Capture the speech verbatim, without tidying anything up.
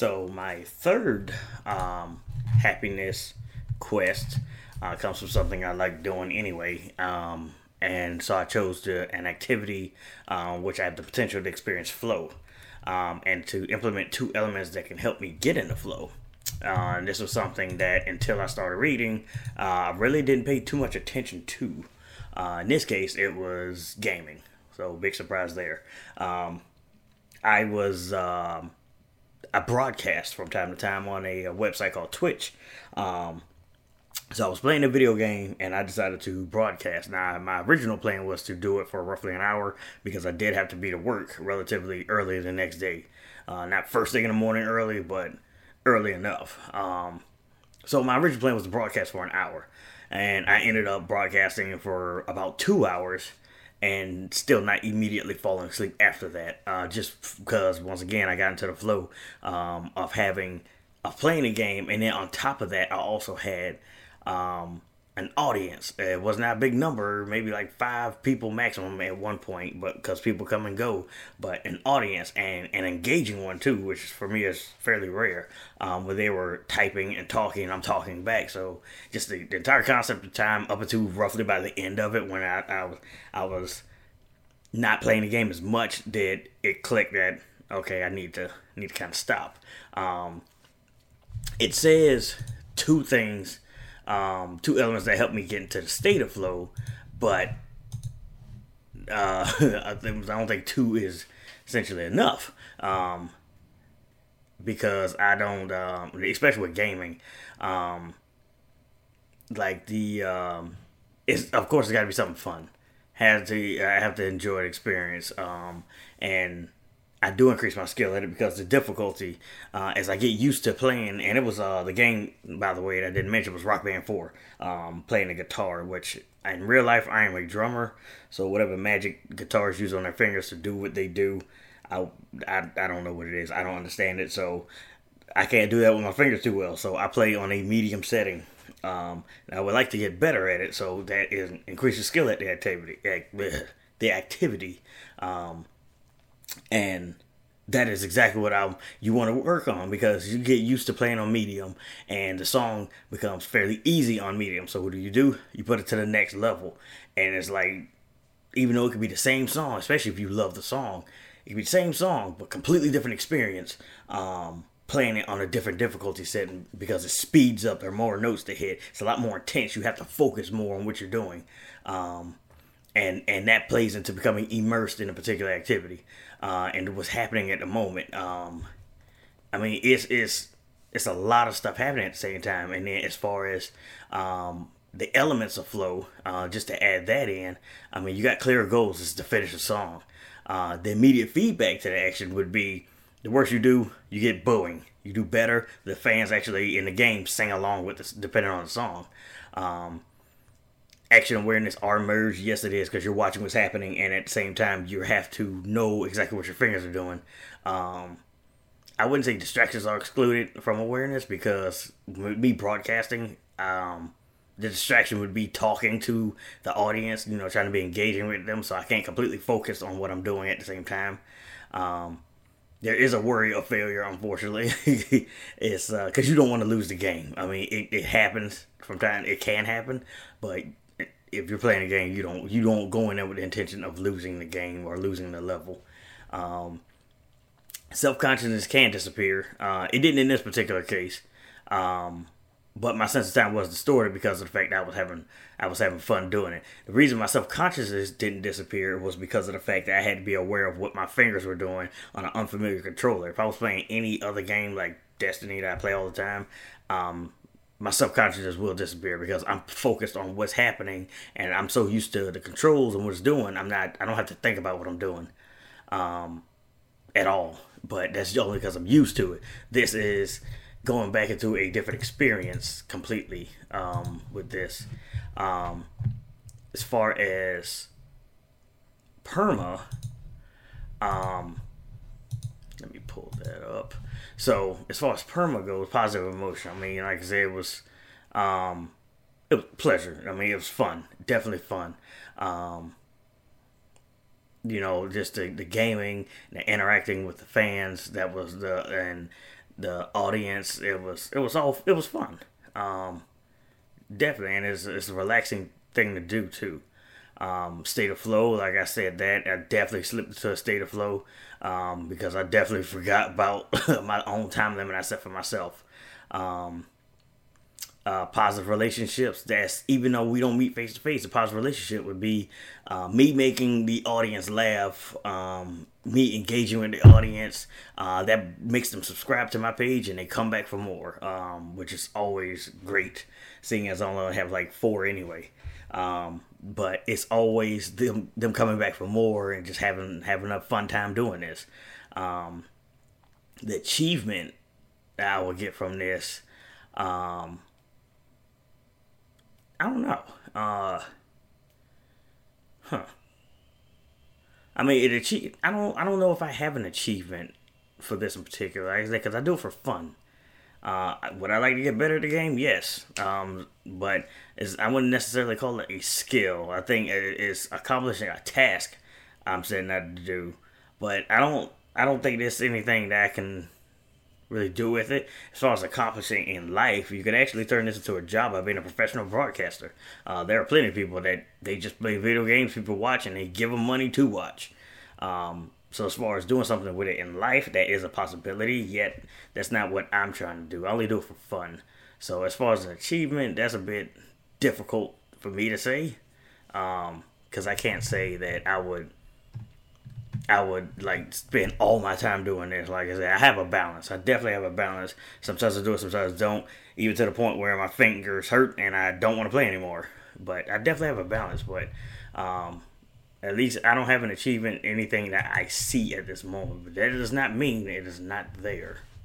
So my third um, happiness quest uh, comes from something I like doing anyway. Um, and so I chose to, an activity uh, which I have the potential to experience flow um, and to implement two elements that can help me get into flow. Uh, and this was something that until I started reading, uh, I really didn't pay too much attention to. Uh, in this case, it was gaming. So big surprise there. Um, I was um, I broadcast from time to time on a, a website called Twitch. Um, so I was playing a video game and I decided to broadcast. Now, my original plan was to do it for roughly an hour because I did have to be to work relatively early the next day. Uh, not first thing in the morning early, but early enough. Um, so my original plan was to broadcast for an hour. And I ended up broadcasting for about two hours and still not immediately falling asleep after that. Uh, just because, once again, I got into the flow um, of having, of playing a game. And then on top of that, I also had um, an audience. It was not a big number, maybe like five people maximum at one point, but because people come and go, but an audience and an engaging one too, which for me is fairly rare. Um, where they were typing and talking, and I'm talking back. So just the, the entire concept of time up until roughly by the end of it, when I, I was I was not playing the game as much, did it click that okay, I need to need to kind of stop. Um, it says two things. Um, two elements that help me get into the state of flow, but uh, I don't think two is essentially enough um, because I don't, um, especially with gaming, um, like the um, it's of course it's got to be something fun. Has to I have to enjoy the experience, um, and I do increase my skill at it because the difficulty, uh, as I get used to playing, and it was uh, the game, by the way, that I didn't mention was Rock Band four, um, playing the guitar, which in real life I am a drummer, so whatever magic guitars use on their fingers to do what they do, I, I, I don't know what it is. I don't understand it, so I can't do that with my fingers too well, so I play on a medium setting. Um, and I would like to get better at it, so that is increases skill at the activity. The activity. Um, And that is exactly what I you want to work on because you get used to playing on medium and the song becomes fairly easy on medium. So what do you do? You put it to the next level. And it's like, even though it could be the same song, especially if you love the song, it could be the same song, but completely different experience. Um, playing it on a different difficulty setting because it speeds up. There are more notes to hit. It's a lot more intense. You have to focus more on what you're doing. Um, and and that plays into becoming immersed in a particular activity uh, and what's happening at the moment. Um, I mean, it's it's it's a lot of stuff happening at the same time. And then as far as um, the elements of flow, uh, just to add that in, I mean, you got clear goals is to finish a song. Uh, the immediate feedback to the action would be the worse you do, you get booing. You do better, the fans actually in the game sing along with this, depending on the song. Um, action awareness are merged. Yes, it is because you're watching what's happening, and at the same time, you have to know exactly what your fingers are doing. Um, I wouldn't say distractions are excluded from awareness because with me broadcasting, um, the distraction would be talking to the audience, you know, trying to be engaging with them, so I can't completely focus on what I'm doing at the same time. Um, there is a worry of failure, unfortunately. It's because uh, you don't want to lose the game. I mean, it, it happens from time. It can happen, but if you're playing a game, you don't you don't go in there with the intention of losing the game or losing the level. Um, self-consciousness can disappear. Uh, it didn't in this particular case, um, but my sense of time was distorted because of the fact that I was having I was having fun doing it. The reason my self-consciousness didn't disappear was because of the fact that I had to be aware of what my fingers were doing on an unfamiliar controller. If I was playing any other game like Destiny that I play all the time, um, my subconsciousness will disappear because I'm focused on what's happening and I'm so used to the controls and what it's doing. I'm not, I don't have to think about what I'm doing um, at all, but that's only because I'm used to it. This is going back into a different experience completely um, with this. Um, as far as PERMA, um, let me pull that up. So as far as PERMA goes, positive emotion. I mean, like I said, it was, um, it was pleasure. I mean, it was fun, definitely fun. Um, you know, just the, the gaming, the interacting with the fans. That was the and the audience. It was it was all it was fun. Um, definitely, and it's it's a relaxing thing to do too. Um, state of flow, like I said, that I definitely slipped into a state of flow um, because I definitely forgot about my own time limit I set for myself. Um, uh, positive relationships. That's even though we don't meet face to face, a positive relationship would be uh, me making the audience laugh, um, me engaging with the audience. Uh, that makes them subscribe to my page and they come back for more, um, which is always great. Seeing as I only have like four anyway. Um, but it's always them them coming back for more and just having having a fun time doing this. Um, the achievement that I will get from this, um, I don't know. Uh, huh. I mean, it achieve. I don't. I don't know if I have an achievement for this in particular, because I do it for fun. Uh, would I like to get better at the game? Yes. Um, but it's, I wouldn't necessarily call it a skill. I think it is accomplishing a task I'm setting out to do. But I don't. I don't think there's anything that I can really do with it. As far as accomplishing in life, you can actually turn this into a job by being a professional broadcaster. Uh, there are plenty of people that they just play video games. People watch and they give them money to watch. Um, So as far as doing something with it in life, that is a possibility, yet that's not what I'm trying to do. I only do it for fun. So as far as an achievement, that's a bit difficult for me to say. Um, because I can't say that I would I would like spend all my time doing this. Like I said, I have a balance. I definitely have a balance. Sometimes I do it, sometimes I don't. Even to the point where my fingers hurt and I don't want to play anymore. But I definitely have a balance. But um at least I don't have an achievement, anything that I see at this moment. But that does not mean it is not there.